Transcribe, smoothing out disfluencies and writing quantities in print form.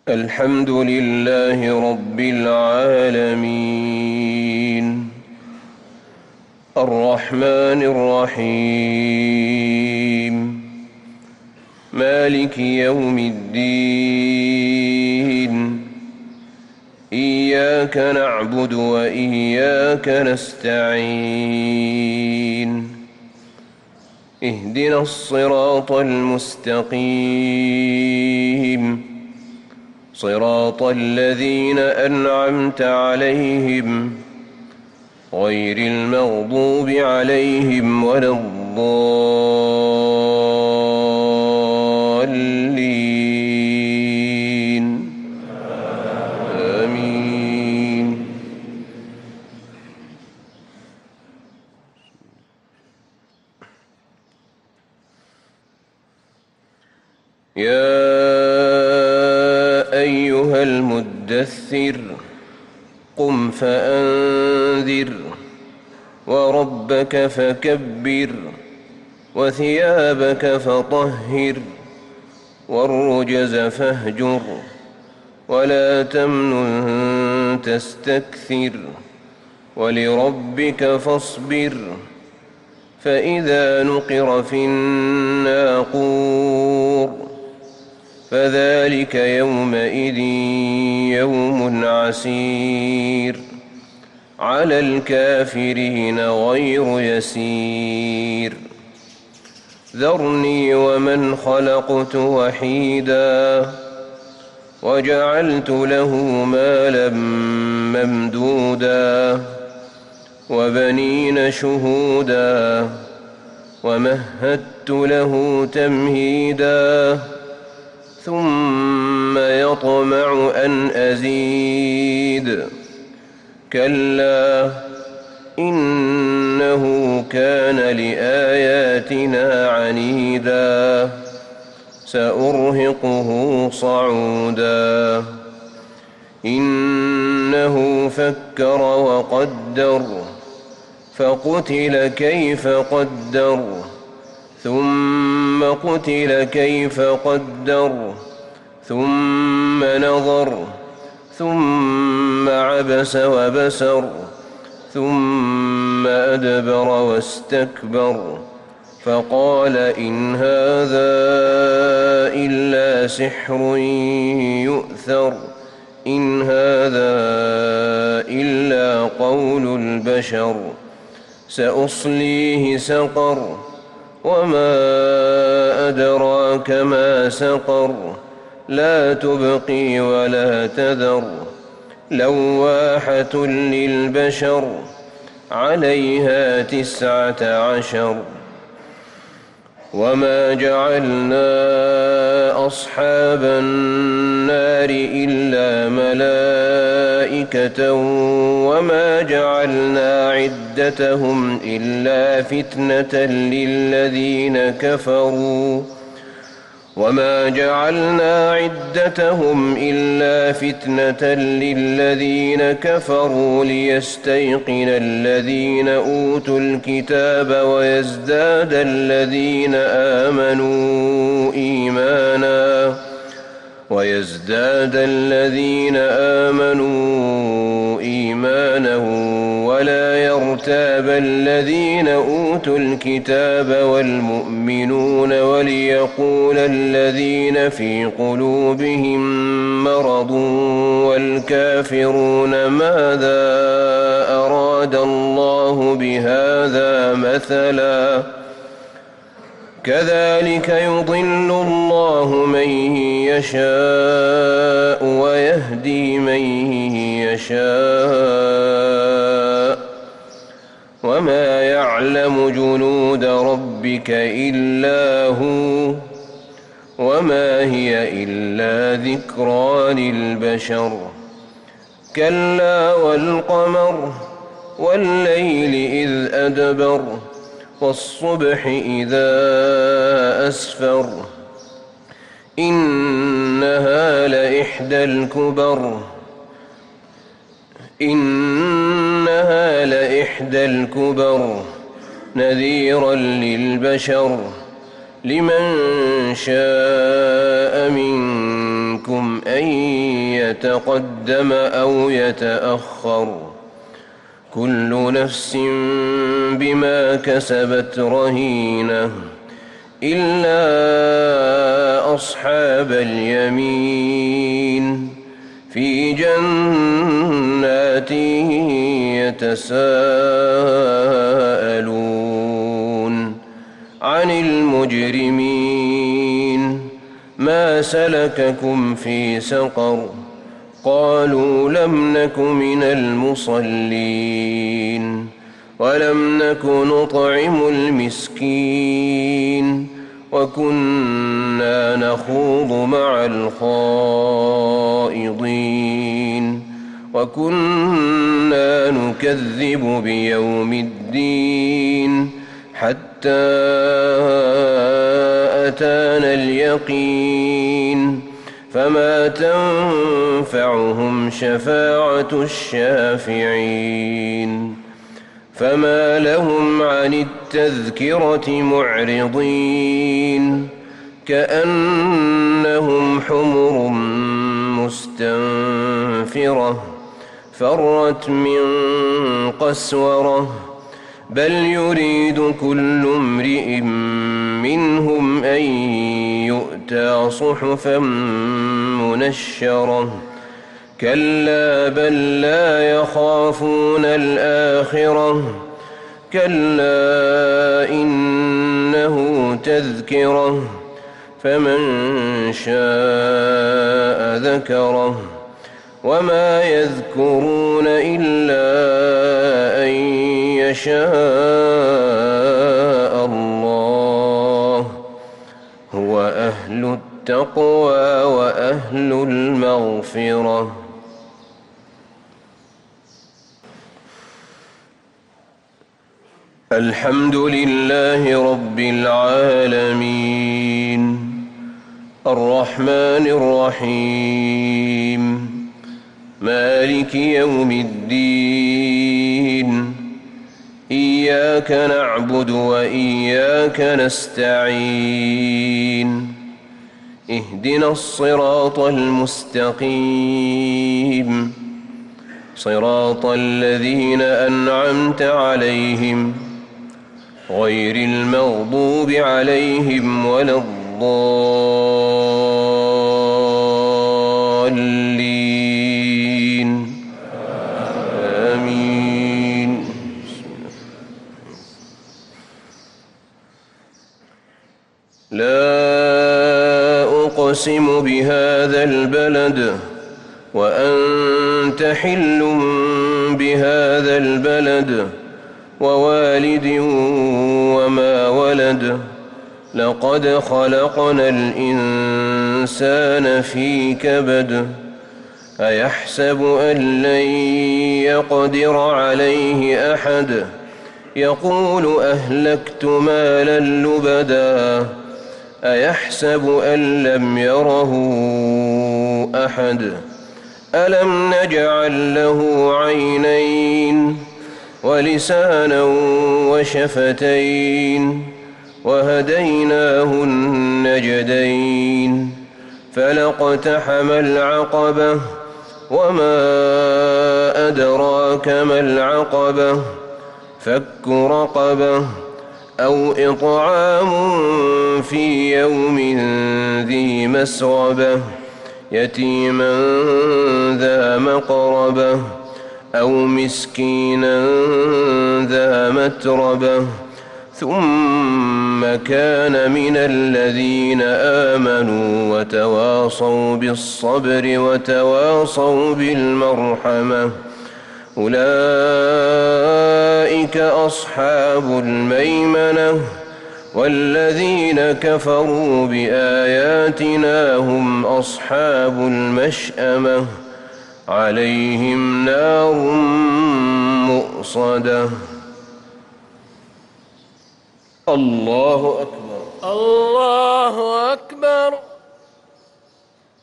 الحمد لله رب العالمين الرحمن الرحيم مالك يوم الدين إياك نعبد وإياك نستعين اهدنا الصراط المستقيم صراط الذين أنعمت عليهم غير المغضوب عليهم ولا الضالين آمين. يا أيها المدثر قم فأنذر وربك فكبر وثيابك فطهر والرجز فاهجر ولا تمنن تستكثر ولربك فاصبر فإذا نقر في الناقور فذلك يومئذ يوم عسير على الكافرين غير يسير ذرني ومن خلقت وحيدا وجعلت له مالا ممدودا وبنين شهودا ومهدت له تمهيدا ثم يطمع أن أزيد كلا إنه كان لآياتنا عنيدا سأرهقه صعودا إنه فكر وقدر فقتل كيف قدر ثم قتل كيف قدر ثم نظر ثم عبس وبسر ثم أدبر واستكبر فقال إن هذا إلا سحر يؤثر إن هذا إلا قول البشر سأصليه سقر وما أدراك ما سقر لا تبقي ولا تذر لواحة للبشر عليها 19 وما جعلنا أصحاب النار إلا ملائكة وما جعلنا عدتهم إلا فتنة للذين كفروا وما جعلنا عدتهم إلا فتنة للذين كفروا ليستيقن الذين أوتوا الكتاب ويزداد الذين آمنوا إيمانا ولا يرتاب الذين أوتوا الكتاب والمؤمنون وليقول الذين في قلوبهم مرض والكافرون ماذا أراد الله بهذا مثلا كذلك يضل الله من يشاء ويهدي من يشاء وما يعلم جنود ربك إلا هو وما هي إلا ذكرى للبشر كلا والقمر والليل إذ أدبر والصبح إذا أسفر إنها لإحدى الكبر نذيرا للبشر لمن شاء منكم أن يتقدم أو يتأخر كل نفس بما كسبت رهينة إلا أصحاب اليمين في جنات يتساءلون عن المجرمين ما سلككم في سقر قالوا لم نك من المصلين ولم نك نطعم المسكين وكنا نخوض مع الخائضين وكنا نكذب بيوم الدين حتى أتانا اليقين فما تنفعهم شفاعة الشافعين فما لهم عن التذكرة معرضين كأنهم حمر مستنفرة فرت من قسورة بل يريد كل امرئ منهم أن يؤتى صحفا منشرة كلا بل لا يخافون الآخرة كلا إنه تذكرة فمن شاء ذكره وما يذكرون إلا أن يشاء الله هو أهل التقوى وأهل المغفرة. الحمد لله رب العالمين الرحمن الرحيم مالك يوم الدين إياك نعبد وإياك نستعين اهدنا الصراط المستقيم صراط الذين أنعمت عليهم غير المغضوب عليهم ولا الضالين آمين. لا أقسم بهذا البلد وأنت حل بهذا البلد ووالد وما ولد لقد خلقنا الإنسان في كبد أيحسب أن لن يقدر عليه أحد يقول أهلكت مالا لبدا أيحسب أن لم يره أحد ألم نجعل له عينين ولسانا وشفتين وهديناه النجدين فلاقتحم العقبة وما أدراك ما العقبة فك رقبة أو إطعام في يوم ذي مسغبة يتيما ذا مقربة أو مسكينا ذا متربة ثم كان من الذين آمنوا وتواصوا بالصبر وتواصوا بالمرحمة أولئك أصحاب الميمنة والذين كفروا بآياتنا هم أصحاب المشأمة عليهم نار مؤصدة. الله أكبر. الله أكبر.